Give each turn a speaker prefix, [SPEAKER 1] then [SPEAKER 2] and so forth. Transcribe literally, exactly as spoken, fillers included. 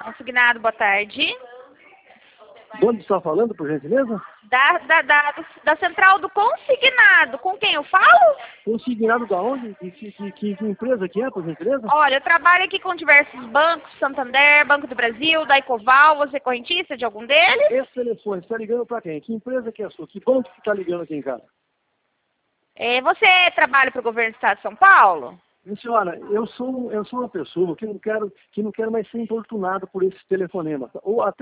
[SPEAKER 1] Consignado, boa tarde.
[SPEAKER 2] De onde está falando, por gentileza?
[SPEAKER 1] Da, da, da, da central do consignado. Com quem eu falo?
[SPEAKER 2] Consignado da onde? Que, que, que, que empresa que é, por gentileza?
[SPEAKER 1] Olha, eu trabalho aqui com diversos bancos, Santander, Banco do Brasil, da Ecoval. Você é correntista de algum deles?
[SPEAKER 2] Esse telefone está ligando para quem? Que empresa que é a sua? Que banco que está ligando aqui em casa?
[SPEAKER 1] É, você trabalha para o governo do estado de São Paulo?
[SPEAKER 2] Minha senhora, eu sou, eu sou uma pessoa que não quero, que não quero mais ser importunado por esse telefonema. Ou até